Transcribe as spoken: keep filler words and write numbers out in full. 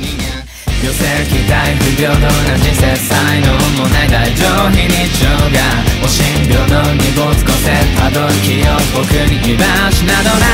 寄せ期待不平等な人生才能もない大乗非日常がお診療の荷物個性たどる気を僕に居場所などない